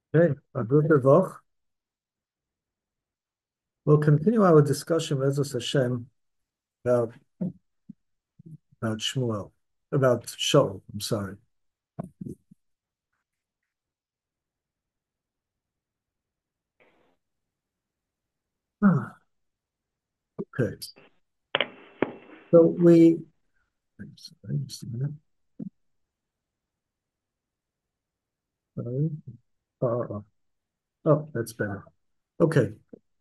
Okay, Baruch Voch. We'll continue our discussion, Bezos Hashem, about Shmuel, about Shaul. I'm sorry. Okay, so sorry, just a minute. Sorry. Oh, that's better. Okay.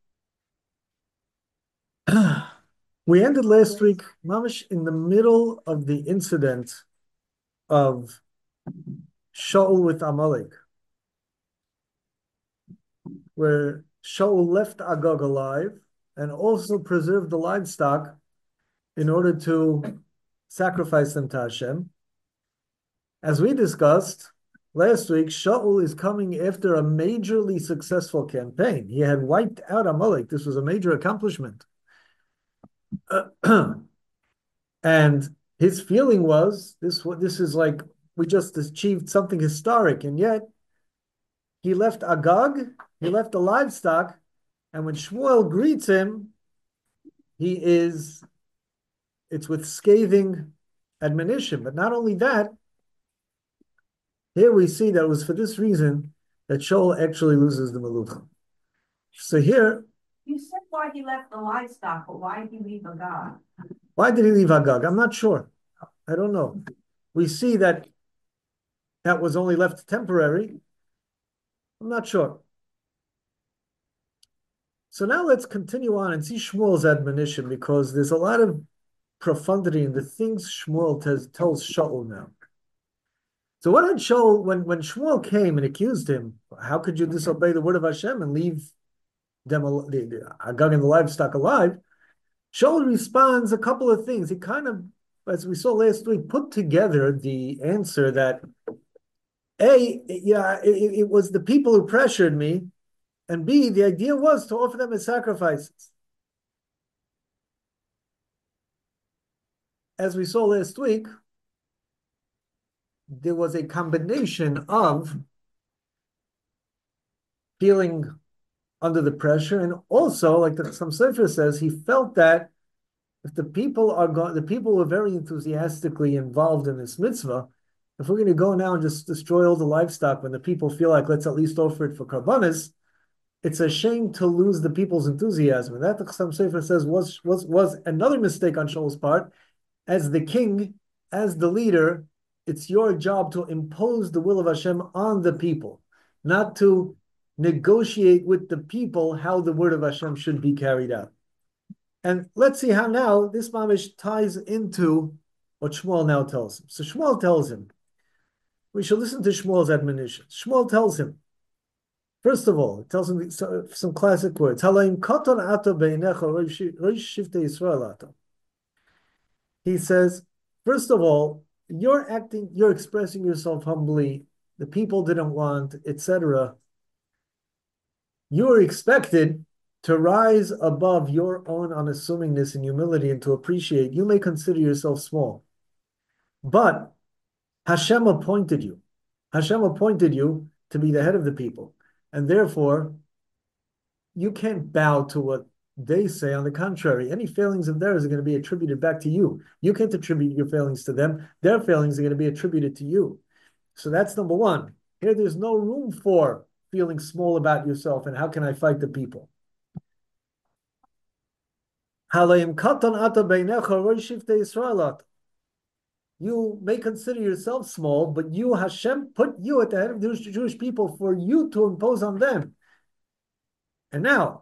We ended last week, Mamish, in the middle of the incident of Shaul with Amalek, where Shaul left Agag alive and also preserved the livestock in order to sacrifice them to Hashem. As we discussed last week, Shaul is coming after a majorly successful campaign. He had wiped out Amalek. This was a major accomplishment. And his feeling was this is like we just achieved something historic, and yet he left Agag, he left the livestock, and when Shmuel greets him, he is it's with scathing admonition. But not only that, here we see that it was for this reason that Shaul actually loses the Melucha. So here, You said why he left the livestock, but why did he leave Agag? why did he leave Agag? I'm not sure. I don't know. We see that that was only left temporary. I'm not sure. So now let's continue on and see Shmuel's admonition, because there's a lot of profundity in the things Shmuel tells Shaul now. So what had Shaul, when Shmuel came and accused him, how could you disobey the word of Hashem and leave them, the Agag and the livestock alive? Shaul responds a couple of things. He kind of, as we saw last week, put together the answer that it was the people who pressured me, and B, the idea was to offer them as sacrifices. As we saw last week, there was a combination of feeling under the pressure, and also, like the Chassam Sofer says, he felt that if the people were very enthusiastically involved in this mitzvah. If we're going to go now and just destroy all the livestock when the people feel like let's at least offer it for karbanis, it's a shame to lose the people's enthusiasm. And that the Chassam Sofer says was another mistake on Shaul's part. As the king, as the leader, it's your job to impose the will of Hashem on the people, not to negotiate with the people how the word of Hashem should be carried out. And let's see how now this mamish ties into what Shmuel now tells him. So Shmuel tells him, we should listen to Shmuel's admonition. Shmuel tells him, first of all, it tells him some classic words. He says, first of all, you're expressing yourself humbly. The people didn't want, etc. You are expected to rise above your own unassumingness and humility and to appreciate. You may consider yourself small, but Hashem appointed you. Hashem appointed you to be the head of the people. And therefore, you can't bow to what they say. On the contrary, any failings of theirs are going to be attributed back to you. You can't attribute your failings to them. Their failings are going to be attributed to you. So that's number one. Here, there's no room for feeling small about yourself and how can I fight the people. You may consider yourself small, but you, Hashem, put you at the head of the Jewish people for you to impose on them. And now,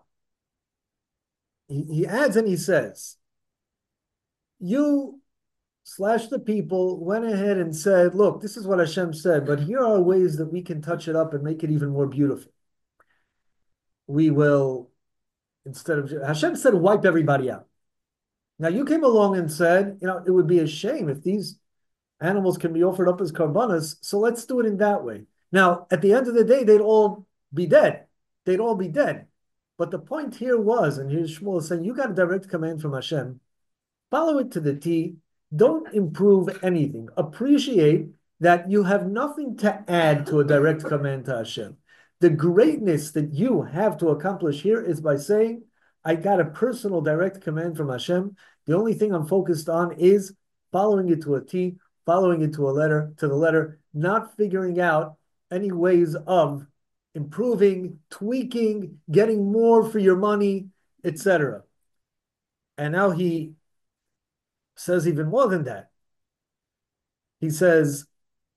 he adds and he says, you slash the people went ahead and said, look, this is what Hashem said, but here are ways that we can touch it up and make it even more beautiful. We will, instead of, Hashem said, wipe everybody out. Now you came along and said, it would be a shame if these animals can be offered up as karbanas, so let's do it in that way. Now, at the end of the day, they'd all be dead. They'd all be dead. But the point here was, and here's Shmuel saying, you got a direct command from Hashem. Follow it to the T. Don't improve anything. Appreciate that you have nothing to add to a direct command to Hashem. The greatness that you have to accomplish here is by saying, I got a personal direct command from Hashem. The only thing I'm focused on is following it to a T, following it to the letter, not figuring out any ways of improving, tweaking, getting more for your money, etc. And now he says even more than that. He says,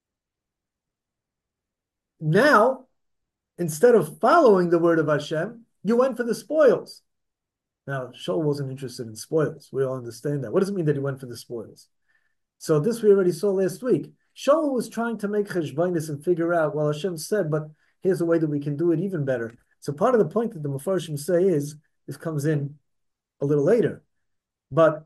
now, instead of following the word of Hashem, you went for the spoils. Now, Shaul wasn't interested in spoils. We all understand that. What does it mean that he went for the spoils? So this we already saw last week. Shaul was trying to make cheshbonis and figure out, well, Hashem said, but here's a way that we can do it even better. So part of the point that the Mefarshim say is, this comes in a little later, but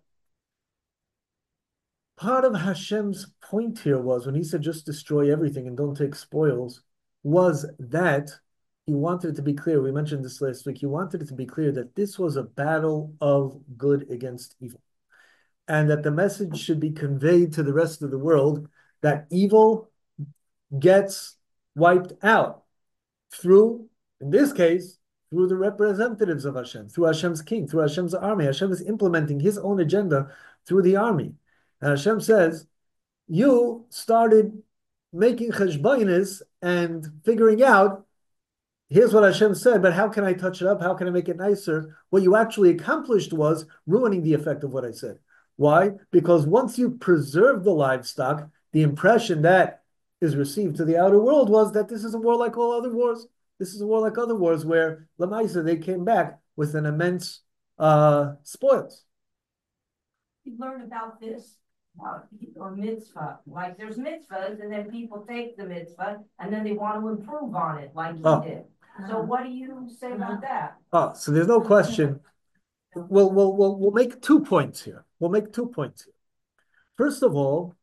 part of Hashem's point here was, when he said just destroy everything and don't take spoils, was that he wanted it to be clear, we mentioned this last week, he wanted it to be clear that this was a battle of good against evil. And that the message should be conveyed to the rest of the world that evil gets wiped out through, in this case, through the representatives of Hashem, through Hashem's king, through Hashem's army. Hashem is implementing his own agenda through the army. And Hashem says, you started making cheshbonis and figuring out, here's what Hashem said, but how can I touch it up? How can I make it nicer? What you actually accomplished was ruining the effect of what I said. Why? Because once you preserve the livestock, the impression that is received to the outer world was that this is a war like all other wars. This is a war like other wars where Lamaisa, they came back with an immense spoils. You learn about this or mitzvah. Like there's mitzvahs, and then people take the mitzvah and then they want to improve on it, like he did. So what do you say about that? So there's no question. We'll make 2 points here. We'll make 2 points here. First of all,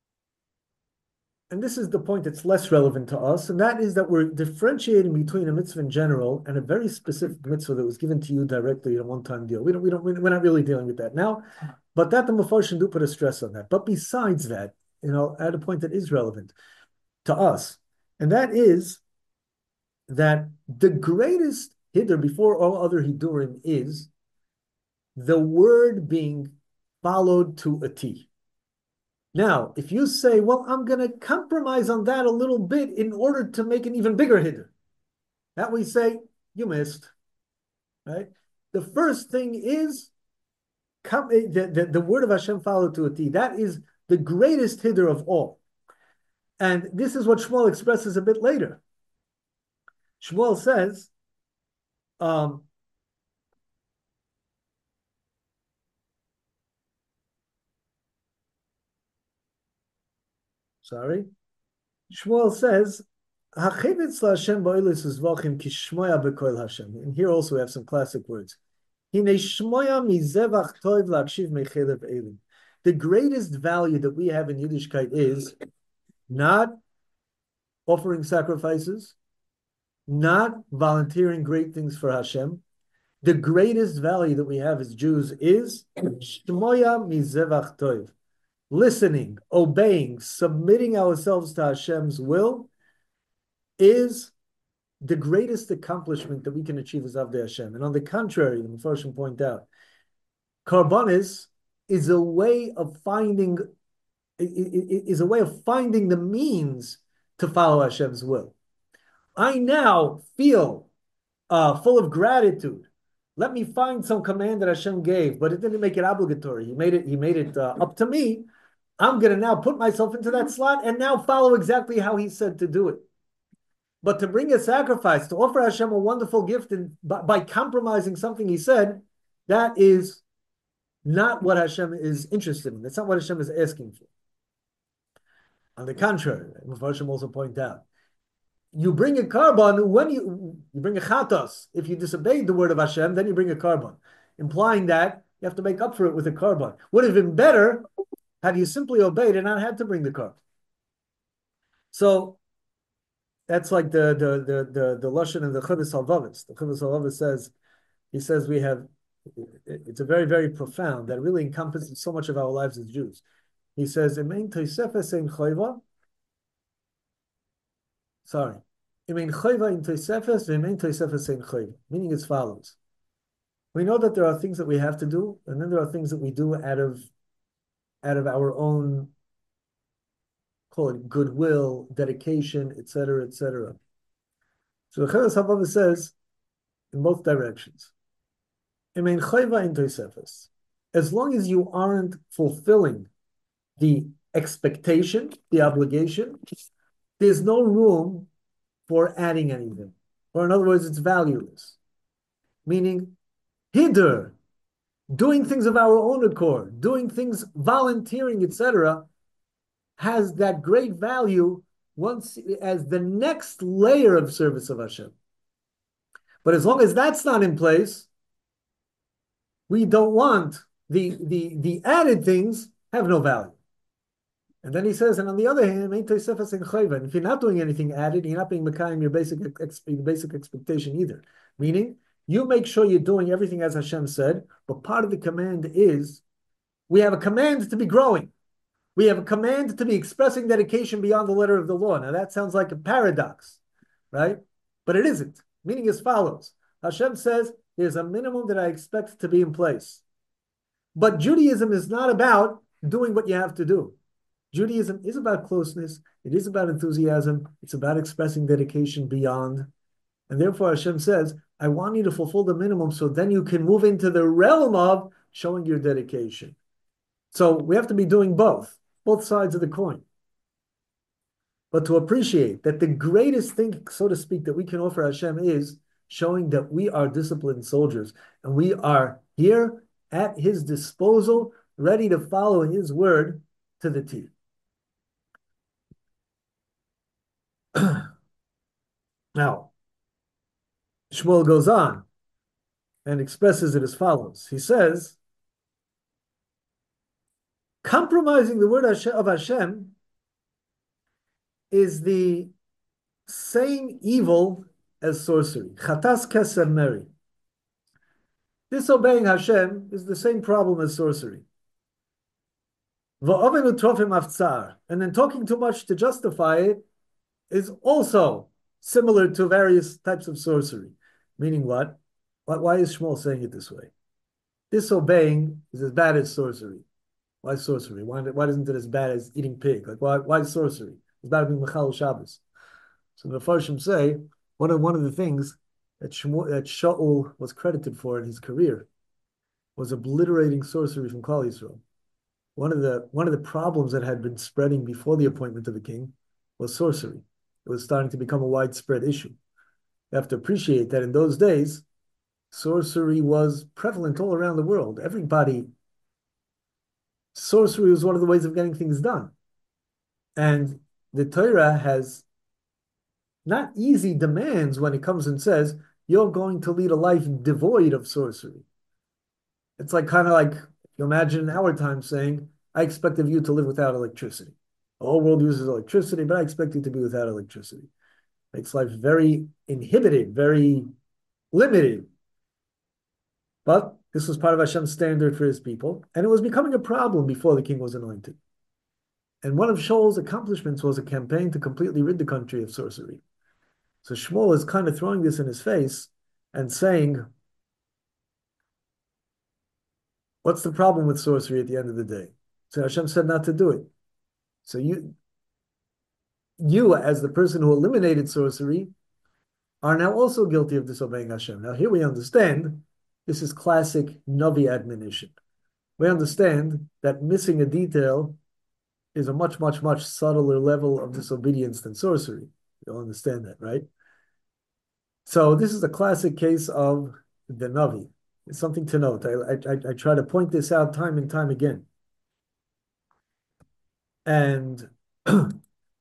and this is the point that's less relevant to us, and that is that we're differentiating between a mitzvah in general and a very specific mitzvah that was given to you directly in a one-time deal. We're not really dealing with that now, but that the Mefarshim do put a stress on that. But besides that, at a point that is relevant to us, and that is that the greatest hiddur before all other hidurim is the word being followed to a T. Now, if you say, well, I'm going to compromise on that a little bit in order to make an even bigger hiddur, that we say, you missed, right? The first thing is the word of Hashem followed to a T. That is the greatest hiddur of all. And this is what Shmuel expresses a bit later. Shmuel says, Shmuel says, and here also we have some classic words. The greatest value that we have in Yiddishkeit is not offering sacrifices, not volunteering great things for Hashem. The greatest value that we have as Jews is shmoya mizevach tov. Listening, obeying, submitting ourselves to Hashem's will is the greatest accomplishment that we can achieve as Avdei Hashem. And on the contrary, the Mefarshim point out, Karbanis is a way of finding the means to follow Hashem's will. I now feel full of gratitude. Let me find some command that Hashem gave, but it didn't make it obligatory. He made it up to me. I'm going to now put myself into that slot and now follow exactly how he said to do it. But to bring a sacrifice, to offer Hashem a wonderful gift and by compromising something he said, that is not what Hashem is interested in. That's not what Hashem is asking for. On the contrary, Mefarshim also point out, you bring a carbon when you bring a chatos. If you disobeyed the word of Hashem, then you bring a carbon, implying that you have to make up for it with a carbon. Would have been better had you simply obeyed and not had to bring the carbon. So that's like the lashon and the Chovos HaLevavos. The Chovos HaLevavos says we have. It's a very, very profound that really encompasses so much of our lives as Jews. He says, In Meaning as follows. We know that there are things that we have to do, and then there are things that we do out of our own, call it goodwill, dedication, etc., etc. So the Cheres Habava says in both directions. As long as you aren't fulfilling the expectation, the obligation, there's no room for adding anything. Or in other words, it's valueless. Meaning, hider, doing things of our own accord, doing things, volunteering, etc., has that great value once as the next layer of service of Hashem. But as long as that's not in place, we don't want the added things have no value. And then he says, and on the other hand, if you're not doing anything added, you're not being Mekayim your basic expectation either. Meaning, you make sure you're doing everything as Hashem said, but part of the command is, we have a command to be growing. We have a command to be expressing dedication beyond the letter of the law. Now that sounds like a paradox, right? But it isn't. Meaning as follows. Hashem says, there's a minimum that I expect to be in place. But Judaism is not about doing what you have to do. Judaism is about closeness. It is about enthusiasm. It's about expressing dedication beyond. And therefore Hashem says, I want you to fulfill the minimum so then you can move into the realm of showing your dedication. So we have to be doing both sides of the coin. But to appreciate that the greatest thing, so to speak, that we can offer Hashem is showing that we are disciplined soldiers and we are here at His disposal, ready to follow His word to the T. Now, Shmuel goes on and expresses it as follows. He says, compromising the word of Hashem is the same evil as sorcery. Chatas keser meri. Disobeying Hashem is the same problem as sorcery. Va'oven utrofim aftzar. And then talking too much to justify it is also similar to various types of sorcery. Meaning what? Why is Shmuel saying it this way? Disobeying is as bad as sorcery. Why sorcery? Why isn't it as bad as eating pig? Like why sorcery? It's bad to be Mechal Shabbos. So the Farshim say one of the things that Shaul was credited for in his career was obliterating sorcery from Klal Yisrael. One of the problems that had been spreading before the appointment of the king was sorcery. It was starting to become a widespread issue. You have to appreciate that in those days, sorcery was prevalent all around the world. Sorcery was one of the ways of getting things done. And the Torah has not easy demands when it comes and says, you're going to lead a life devoid of sorcery. It's like kind of like, you imagine in our time saying, I expect of you to live without electricity. The whole world uses electricity, but I expect you to be without electricity. Makes life very inhibited, very limited. But this was part of Hashem's standard for His people, and it was becoming a problem before the king was anointed. And one of Shaul's accomplishments was a campaign to completely rid the country of sorcery. So Shmuel is kind of throwing this in his face and saying, what's the problem with sorcery at the end of the day? So Hashem said not to do it. So you as the person who eliminated sorcery, are now also guilty of disobeying Hashem. Now here we understand, this is classic Navi admonition. We understand that missing a detail is a much, much, much subtler level of disobedience than sorcery. You'll understand that, right? So this is a classic case of the Navi. It's something to note. I try to point this out time and time again. And the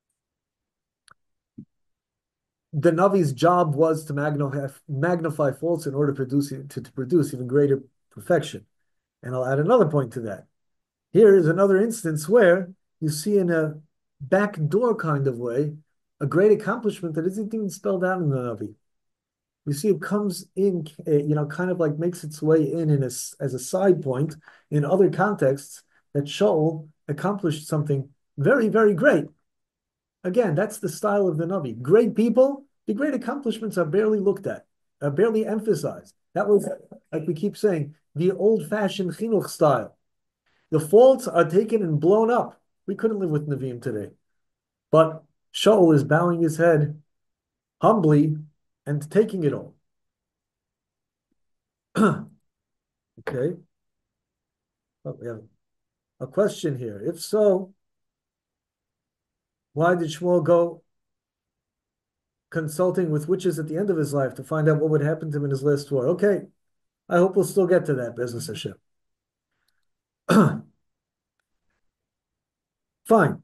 Navi's job was to magnify faults in order to produce even greater perfection. And I'll add another point to that. Here is another instance where you see in a backdoor kind of way a great accomplishment that isn't even spelled out in the Navi. You see it comes in, kind of like makes its way in as a side point in other contexts that Shaul accomplished something very, very great. Again, that's the style of the Navi. Great people The great accomplishments are barely looked at, are barely emphasized. That was, like we keep saying, the old-fashioned chinuch style. The faults are taken and blown up. We couldn't live with Nevi'im today. But Shaul is bowing his head humbly and taking it all. Okay. Oh, we have a question here. If so, why did Shmuel go consulting with witches at the end of his life to find out what would happen to him in his last war? Okay, I hope we'll still get to that, Be'ezus Hashem. Fine.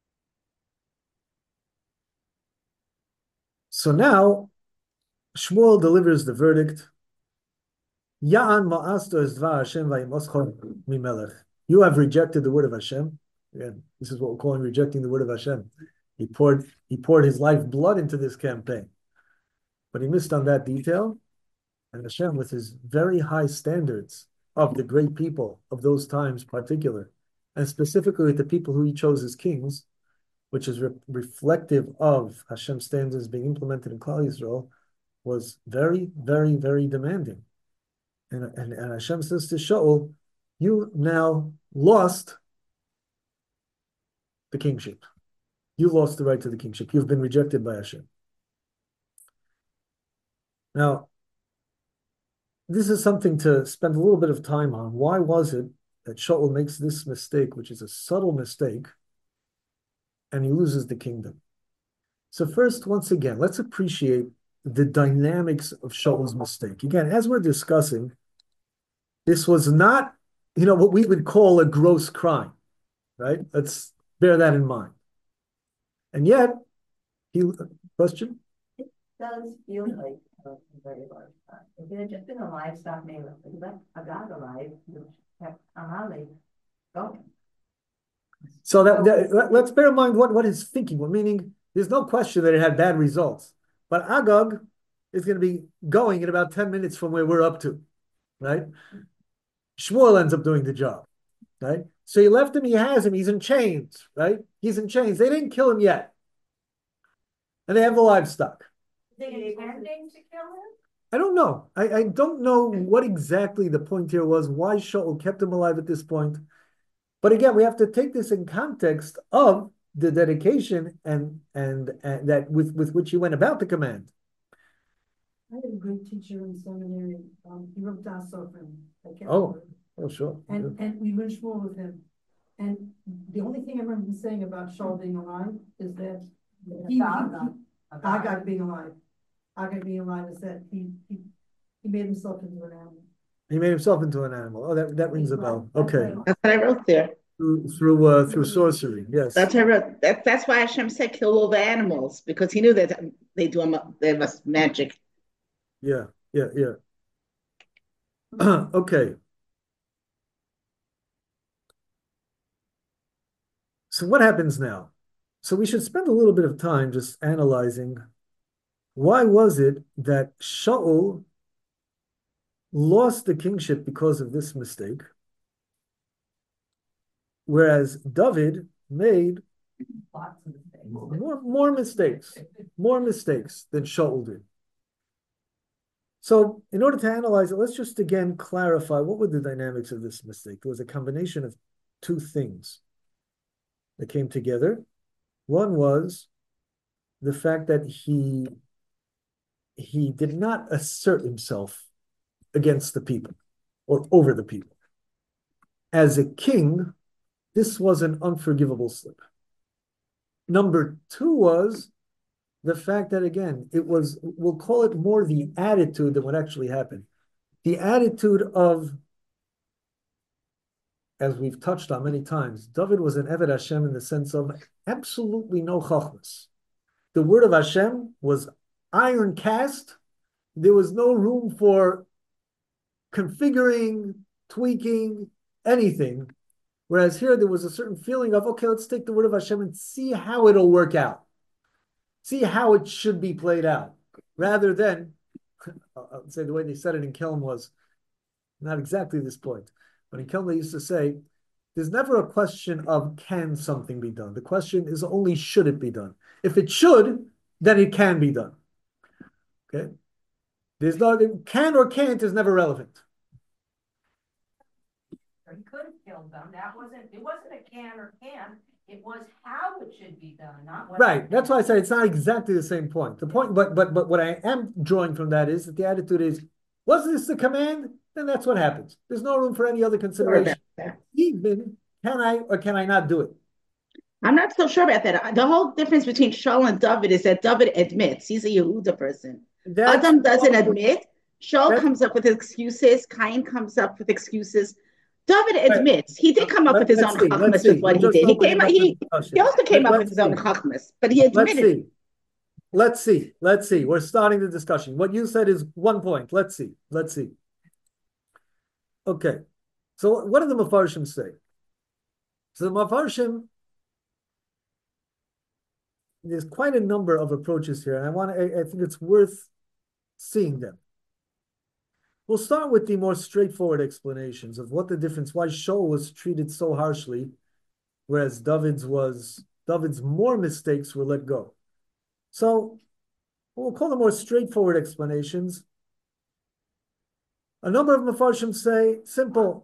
So now Shmuel delivers the verdict. Ya'an ma'asto es dvar Hashem vayimoscho mimelech. You have rejected the word of Hashem. Again, this is what we're calling rejecting the word of Hashem. He poured his life blood into this campaign, but he missed on that detail. And Hashem, with his very high standards of the great people of those times, particular, and specifically with the people who he chose as kings, which is reflective of Hashem's standards being implemented in Klal Yisrael, was very, very, very demanding. And Hashem says to Shaul, you now lost the kingship. You lost the right to the kingship. You've been rejected by Hashem. Now, this is something to spend a little bit of time on. Why was it that Shaul makes this mistake, which is a subtle mistake, and he loses the kingdom? So first, once again, let's appreciate the dynamics of Shaul's mistake. Again, as we're discussing, this was not, what we would call a gross crime, right? Let's bear that in mind. And yet, question? It does feel like a very large crime. If it had just been a livestock name, if we left Agag alive, which kept Amalek going. So let's bear in mind what his thinking was, meaning there's no question that it had bad results. But Agag is going to be going in about 10 minutes from where we're up to, right? Shmuel ends up doing the job, right? So he left him, he has him, he's in chains, right? He's in chains. They didn't kill him yet. And they have the livestock. They intending to kill him? I don't know. I don't know what exactly the point here was, why Shaul kept him alive at this point. But again, we have to take this in context of the dedication and that with which he went about the command. I had a great teacher in seminary. He wrote Das Sofer. Oh, sure. And we learned Shmuel with him. And the only thing I remember him saying about Shaul being alive is that Agag being alive. Agag being alive is that he made himself into an animal. He made himself into an animal. Oh, that rings a bell. Okay. That's what I wrote there. Through sorcery, yes. That's what I wrote. That's why Hashem said kill all the animals, because he knew that they must magic. Yeah. Okay. So what happens now? So we should spend a little bit of time just analyzing why was it that Shaul lost the kingship because of this mistake, whereas David made more mistakes than Shaul did. So in order to analyze it, let's just again clarify what were the dynamics of this mistake. There was a combination of two things that came together. One was the fact that he did not assert himself against the people or over the people. As a king, this was an unforgivable slip. Number two was the fact that, again, it was, we'll call it more the attitude than what actually happened. The attitude of, as we've touched on many times, David was an Eved Hashem in the sense of absolutely no chachmas. The word of Hashem was iron cast. There was no room for configuring, tweaking, anything. Whereas here there was a certain feeling of, okay, let's take the word of Hashem and see how it'll work out. See how it should be played out. Rather than, I'll say the way they said it in Kelm was not exactly this point. But in Kelm they used to say, there's never a question of can something be done. The question is only should it be done. If it should, then it can be done. Okay? There's no, can or can't is never relevant. Or he could have killed them. It wasn't a can or can't. It was how it should be done, not what. Right. That's why I say it's not exactly the same point. The point, but what I am drawing from that is that the attitude is, was this the command? Then that's what happens. There's no room for any other consideration. Even can I or can I not do it? I'm not so sure about that. The whole difference between Shaul and David is that David admits he's a Yehuda person. Adam doesn't admit. Shaul comes up with excuses. Cain comes up with excuses. David admits he did come up with his own chachmas with what he did. He also came up with his own chachmas, but he admitted. Let's see. We're starting the discussion. What you said is one point. Let's see. Okay. So what do the Mefarshim say? So the Mefarshim, there's quite a number of approaches here, and I think it's worth seeing them. We'll start with the more straightforward explanations of what the difference, why Shaul was treated so harshly, whereas David's more mistakes were let go. So we'll call them more straightforward explanations. A number of Mefarshim say, simple,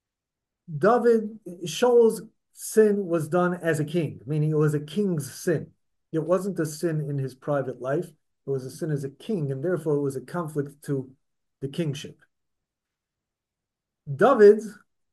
Shaul's sin was done as a king, meaning it was a king's sin. It wasn't a sin in his private life. It was a sin as a king, and therefore it was a conflict to the kingship. David's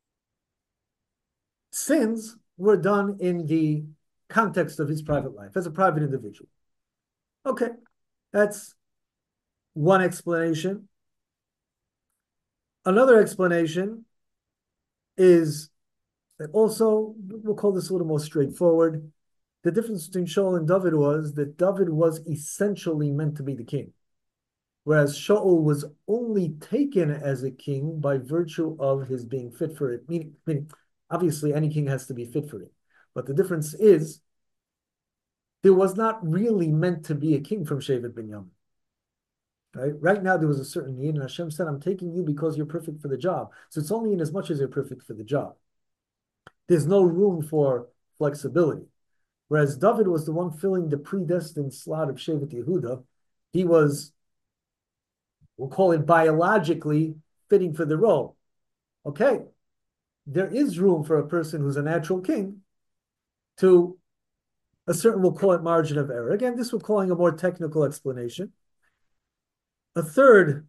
sins were done in the context of his private life, as a private individual. Okay, that's one explanation. Another explanation is that also, we'll call this a little more straightforward. The difference between Shaul and David was that David was essentially meant to be the king, whereas Shaul was only taken as a king by virtue of his being fit for it. Meaning, obviously, any king has to be fit for it. But the difference is, there was not really meant to be a king from Shevet Binyamin. Right now, there was a certain need, and Hashem said, I'm taking you because you're perfect for the job. So it's only in as much as you're perfect for the job. There's no room for flexibility. Whereas David was the one filling the predestined slot of Shevet Yehuda. He was, we'll call it biologically, fitting for the role. Okay, there is room for a person who's a natural king to a certain, we'll call it margin of error. Again, this we're calling a more technical explanation. A third,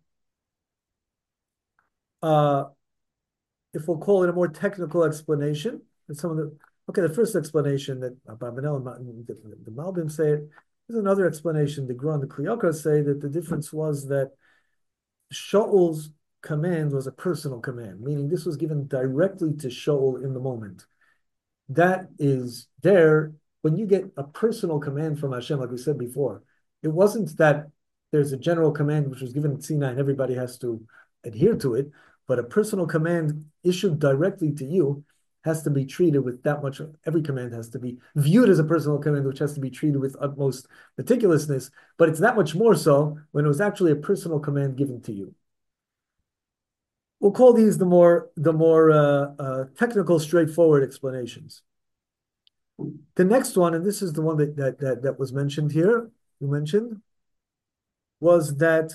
if we'll call it a more technical explanation, and some of the first explanation that Abarbanel and the Malbim say it. There's another explanation. The Gra and the Kli Yakar say that the difference was that Shaul's command was a personal command, meaning this was given directly to Shaul in the moment. That is there when you get a personal command from Hashem, like we said before. It wasn't that there's a general command which was given at Sinai and everybody has to adhere to it, but a personal command issued directly to you has to be treated with that much. Every command has to be viewed as a personal command, which has to be treated with utmost meticulousness. But it's that much more so when it was actually a personal command given to you. We'll call these the more technical, straightforward explanations. The next one, and this is the one that was mentioned here, was that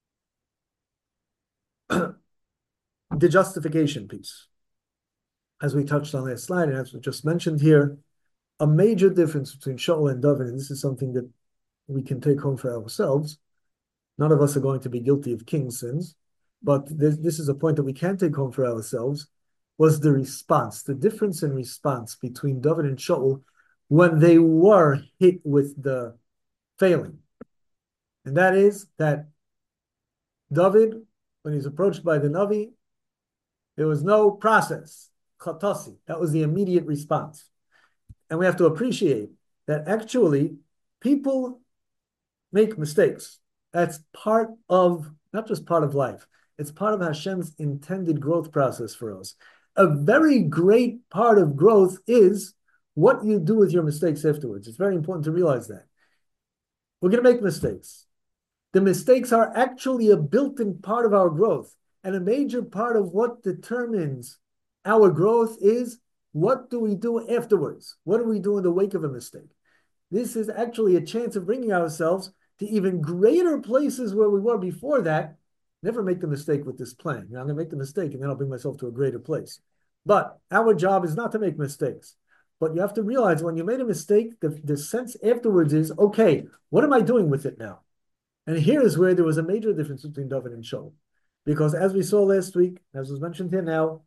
the justification piece. As we touched on last slide, and as we just mentioned here, a major difference between Shaul and David, and this is something that we can take home for ourselves. None of us are going to be guilty of king's sins, but this is a point that we can take home for ourselves, was the response, the difference in response between David and Shaul when they were hit with the failing. And that is that David, when he's approached by the Navi, there was no process. Chatasi. That was the immediate response. And we have to appreciate that actually people make mistakes. That's part of, not just part of life, it's part of Hashem's intended growth process for us. A very great part of growth is what you do with your mistakes afterwards. It's very important to realize that. We're going to make mistakes. The mistakes are actually a built-in part of our growth. And a major part of what determines our growth is, what do we do afterwards? What do we do in the wake of a mistake? This is actually a chance of bringing ourselves to even greater places where we were before that, never make the mistake with this plan. I'm going to make the mistake and then I'll bring myself to a greater place. But our job is not to make mistakes. But you have to realize when you made a mistake, the sense afterwards is, okay, what am I doing with it now? And here is where there was a major difference between David and Shaul. Because as we saw last week, as was mentioned here now,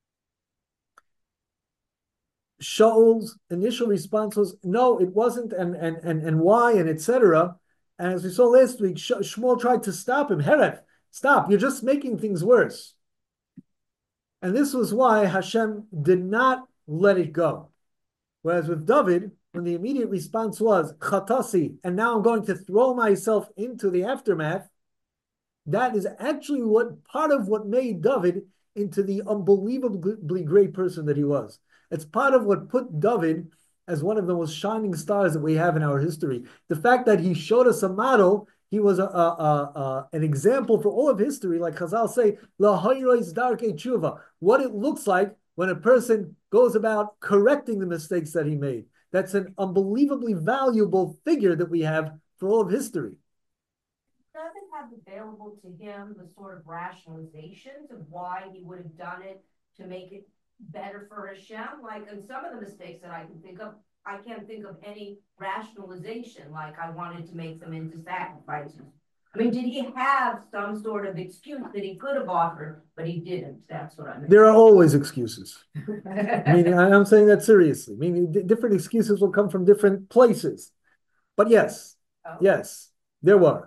Shaul's initial response was, no, it wasn't, and why, and etc. And as we saw last week, Shmuel tried to stop him. Heref, stop, you're just making things worse. And this was why Hashem did not let it go. Whereas with David, when the immediate response was, Chatasi, and now I'm going to throw myself into the aftermath, that is actually part of what made David into the unbelievably great person that he was. It's part of what put David as one of the most shining stars that we have in our history. The fact that he showed us a model, he was an example for all of history, like Chazal say, Lahoyrois darkei tshuva, what it looks like when a person goes about correcting the mistakes that he made. That's an unbelievably valuable figure that we have for all of history. Doesn't have available to him the sort of rationalizations of why he would have done it to make it better for Hashem? Like, in some of the mistakes that I can think of, I can't think of any rationalization, like I wanted to make them into sacrifices. I mean, did he have some sort of excuse that he could have offered, but he didn't? That's what I mean. There are always excuses. Meaning, I'm saying that seriously. Meaning, different excuses will come from different places. But yes, yes, there were.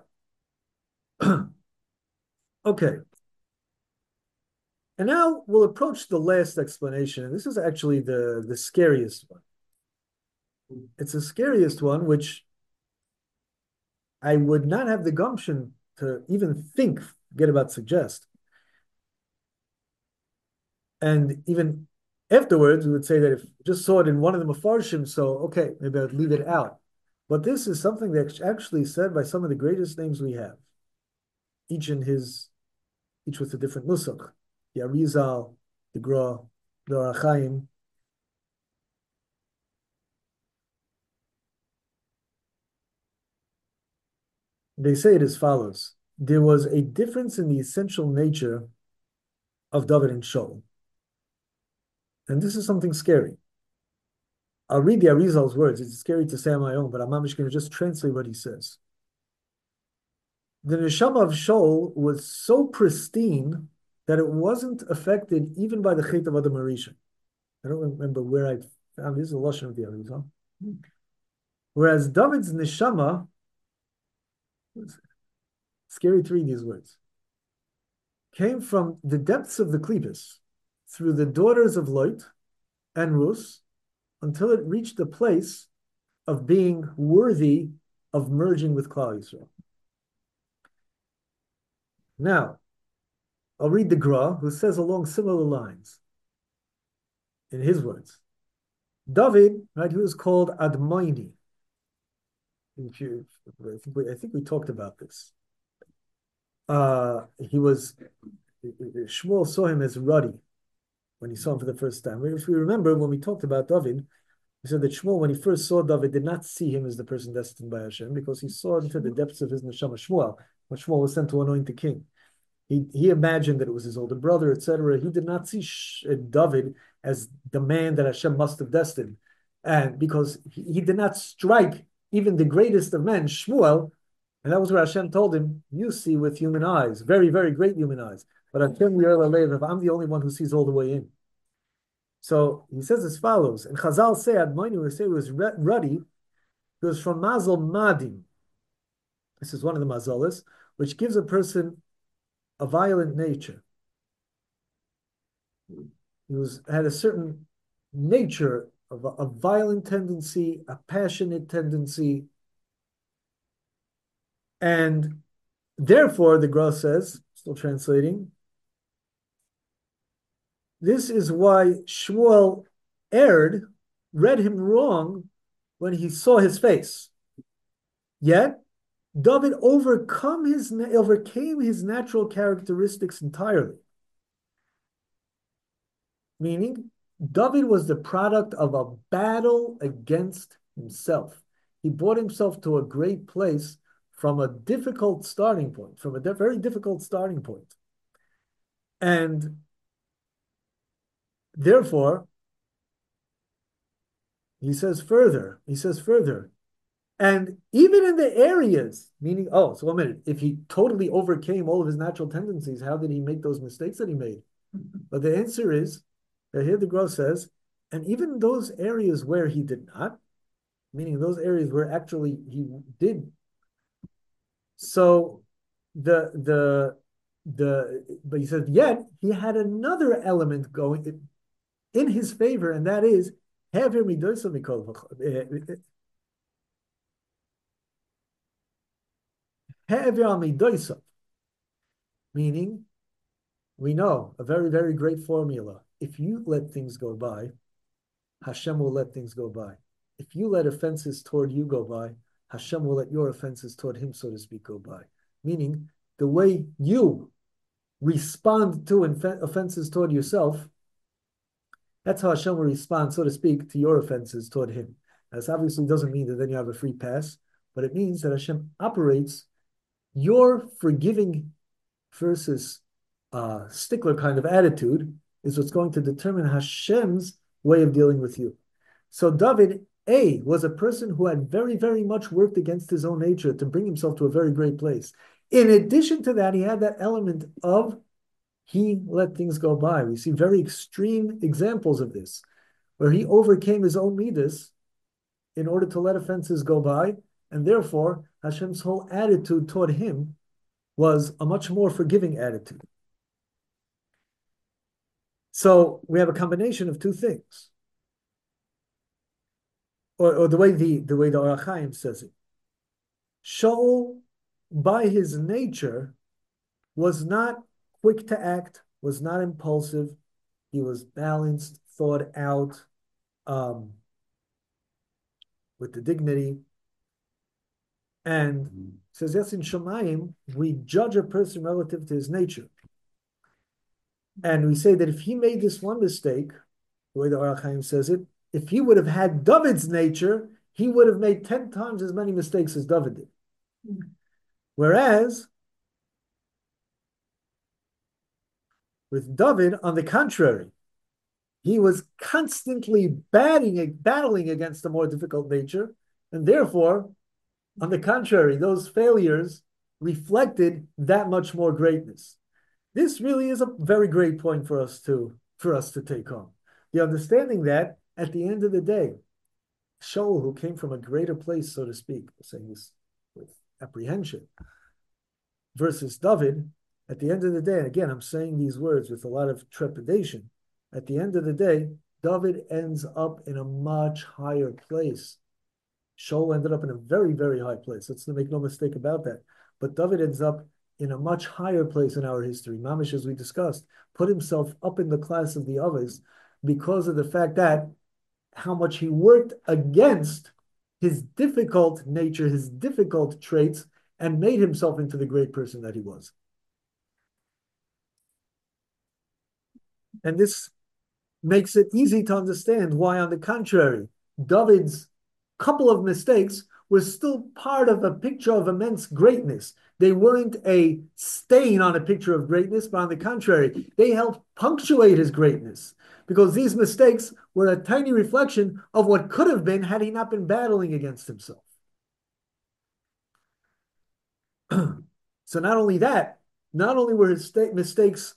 Okay. And now we'll approach the last explanation. And this is actually the scariest one. It's the scariest one, which I would not have the gumption to even think, forget about suggest. And even afterwards, we would say that if we just saw it in one of the Mefarshim, so okay, maybe I'd leave it out. But this is something that's actually said by some of the greatest names we have. Each with a different nusach. The Arizal, the Gra, the Arachaim. They say it as follows. There was a difference in the essential nature of David and Shaul. And this is something scary. I'll read the Arizal's words. It's scary to say on my own, but I'm going to just translate what he says. The neshama of Shaul was so pristine that it wasn't affected even by the Chet of Adam Arisha. I don't remember where I found this, is a lashon of the Arizal. Whereas David's neshama, scary to read these words, came from the depths of the Klipos, through the daughters of Lot and Rus, until it reached the place of being worthy of merging with Klal Yisrael. Now, I'll read the Gra, who says along similar lines, in his words. David, right, he was called Admaini. I think we talked about this. Shmuel saw him as ruddy when he saw him for the first time. If we remember, when we talked about David, we said that Shmuel, when he first saw David, did not see him as the person destined by Hashem, because he saw into the depths of his neshama. Shmuel, when Shmuel was sent to anoint the king, he imagined that it was his older brother, etc. He did not see David as the man that Hashem must have destined, and because he did not strike even the greatest of men, Shmuel, and that was where Hashem told him, "You see with human eyes, very, very great human eyes, but Hashem, I'm the only one who sees all the way in." So he says as follows, and Chazal say, Admoni, we say it was ruddy, it was from Mazel Madim. This is one of the mazalas, which gives a person a violent nature. He had a certain nature of a violent tendency, a passionate tendency, and therefore, the Gra says, still translating, this is why Shmuel read him wrong when he saw his face. Yet, David overcame his natural characteristics entirely. Meaning, David was the product of a battle against himself. He brought himself to a great place from a difficult starting point, from a very difficult starting point. And therefore, he says further, and even in the areas, meaning, so 1 minute, if he totally overcame all of his natural tendencies, how did he make those mistakes that he made? But the answer is, that here the Gra says, and even those areas where he did not, meaning those areas where actually he did. So but he said, yet he had another element going in his favor, and that is Hever Midosa Mikol, meaning we know a very, very great formula. If you let things go by, Hashem will let things go by. If you let offenses toward you go by, Hashem will let your offenses toward him, so to speak, go by. Meaning, the way you respond to offenses toward yourself, that's how Hashem will respond, so to speak, to your offenses toward him. This obviously doesn't mean that then you have a free pass, but it means that Hashem operates your forgiving versus stickler kind of attitude is what's going to determine Hashem's way of dealing with you. So David, was a person who had very, very much worked against his own nature to bring himself to a very great place. In addition to that, he had that element of he let things go by. We see very extreme examples of this, where he overcame his own midas in order to let offenses go by, and therefore Hashem's whole attitude toward him was a much more forgiving attitude. So we have a combination of two things, or the way the Ohr HaChaim says it. Shaul, by his nature, was not quick to act, was not impulsive. He was balanced, thought out, with the dignity. And says, yes, in Shemayim, we judge a person relative to his nature. And we say that if he made this one mistake, the way the Ohr HaChaim says it, if he would have had David's nature, he would have made 10 times as many mistakes as David did. Whereas, with David, on the contrary, he was constantly battling against a more difficult nature, and therefore, on the contrary, those failures reflected that much more greatness. This really is a very great point for us to take home. The understanding that at the end of the day, Shaul, who came from a greater place, so to speak, saying this with apprehension, versus David, at the end of the day, and again, I'm saying these words with a lot of trepidation, at the end of the day, David ends up in a much higher place. Shaul ended up in a very, very high place. Let's make no mistake about that. But David ends up in a much higher place in our history. Mamish, as we discussed, put himself up in the class of the Avos because of the fact that how much he worked against his difficult nature, his difficult traits, and made himself into the great person that he was. And this makes it easy to understand why, on the contrary, David's couple of mistakes were still part of a picture of immense greatness. They weren't a stain on a picture of greatness, but on the contrary, they helped punctuate his greatness, because these mistakes were a tiny reflection of what could have been had he not been battling against himself. So not only that, not only were his mistakes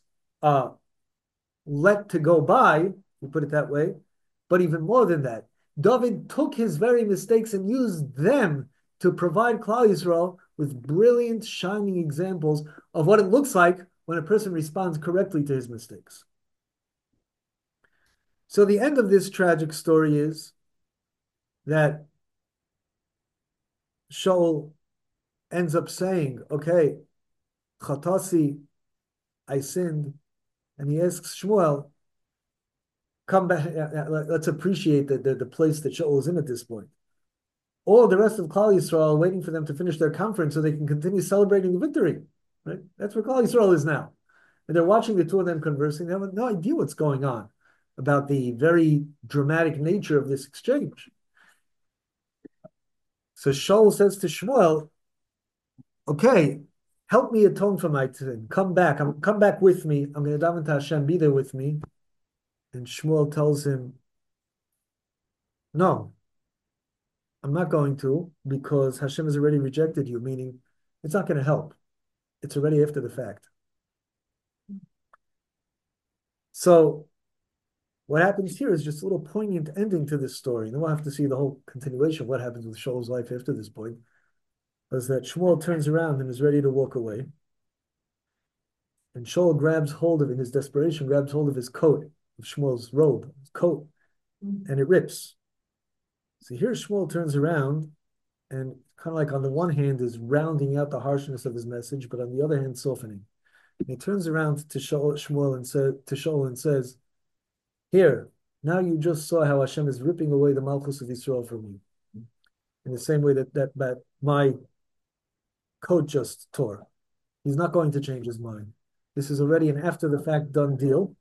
let to go by, we put it that way, but even more than that, David took his very mistakes and used them to provide Klal Yisrael with brilliant, shining examples of what it looks like when a person responds correctly to his mistakes. So the end of this tragic story is that Shaul ends up saying, okay, Chatasi, I sinned. And he asks Shmuel, come back, let's appreciate the place that Shaul is in at this point. All the rest of Klal Yisrael are waiting for them to finish their conference so they can continue celebrating the victory. Right? That's where Klal Yisrael is now. And they're watching the two of them conversing. They have no idea what's going on about the very dramatic nature of this exchange. So Shaul says to Shmuel, okay, help me atone for my sin. Come back. Come back with me. I'm going to daven to Hashem. Be there with me. And Shmuel tells him, no, I'm not going to because Hashem has already rejected you, meaning it's not going to help. It's already after the fact. So what happens here is just a little poignant ending to this story. And then we'll have to see the whole continuation, what happens with Shaul's life after this point. Was that Shmuel turns around and is ready to walk away. And Shaul grabs hold of, in his desperation, grabs hold of his coat, of Shmuel's robe, his coat, and it rips. So here Shmuel turns around and kind of like on the one hand is rounding out the harshness of his message, but on the other hand softening. And he turns around to Shmuel and Shaul and says, here, now you just saw how Hashem is ripping away the Malchus of Yisrael from you. In the same way that my coat just tore. He's not going to change his mind. This is already an after-the-fact done deal.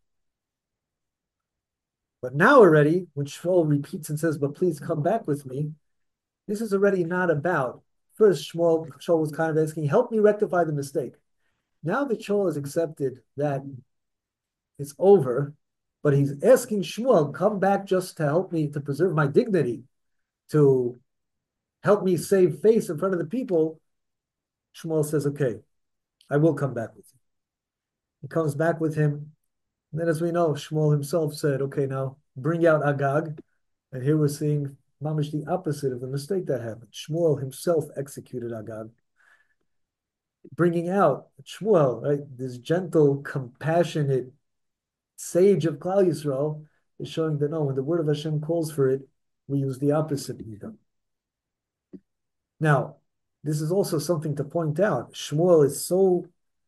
But now already, when Shaul repeats and says, but please come back with me, this is already not about, first Shaul was kind of asking, help me rectify the mistake. Now that Shaul has accepted that it's over, but he's asking Shmuel, come back just to help me, to preserve my dignity, to help me save face in front of the people. Shmuel says, okay, I will come back with you. He comes back with him. And then as we know, Shmuel himself said, okay, now bring out Agag. And here we're seeing mamish the opposite of the mistake that happened. Shmuel himself executed Agag. Bringing out Shmuel, right, this gentle, compassionate sage of Klal Yisrael, is showing that no, when the word of Hashem calls for it, we use the opposite. Now, this is also something to point out. Shmuel is so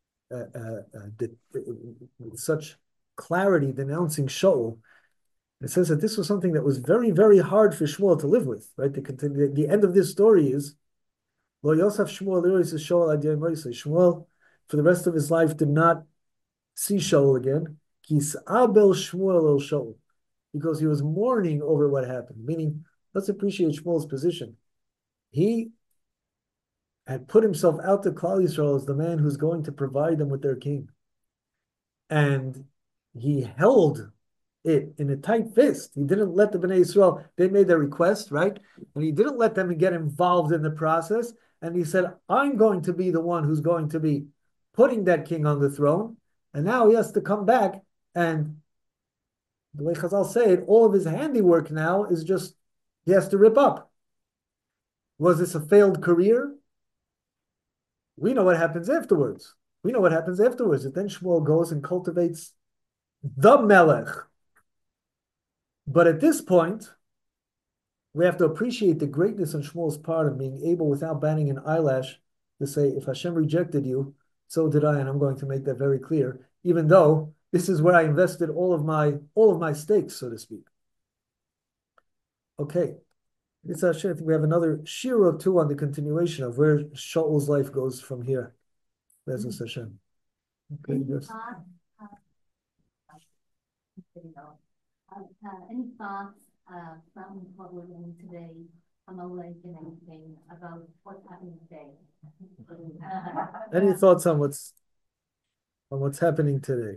with such clarity denouncing Shaul. It says that this was something that was very, very hard for Shmuel to live with. Right? The end of this story is Lo Yosef Shmuel Shaul ad Yom Moshe. Shmuel, for the rest of his life, did not see Shaul again. Kis'abel Shmuel el Shaul, because he was mourning over what happened. Meaning, let's appreciate Shmuel's position. He had put himself out to Klal Yisrael as the man who's going to provide them with their king. And he held it in a tight fist. He didn't let the Bnei Yisrael, they made their request, right? And he didn't let them get involved in the process. And he said, I'm going to be the one who's going to be putting that king on the throne. And now he has to come back. And the way Chazal say it, all of his handiwork now is just, he has to rip up. Was this a failed career? We know what happens afterwards. That then Shmuel goes and cultivates the Melech. But at this point, we have to appreciate the greatness on Shmuel's part of being able, without batting an eyelash, to say, if Hashem rejected you, so did I, and I'm going to make that very clear, even though this is where I invested all of my stakes, so to speak. Okay. I think we have another shir or two on the continuation of where Shaul's life goes from here. Bezos Hashem. Okay, yes. Any thoughts from what we're doing today, Amalek and anything about what's happening today? Any thoughts on what's happening today?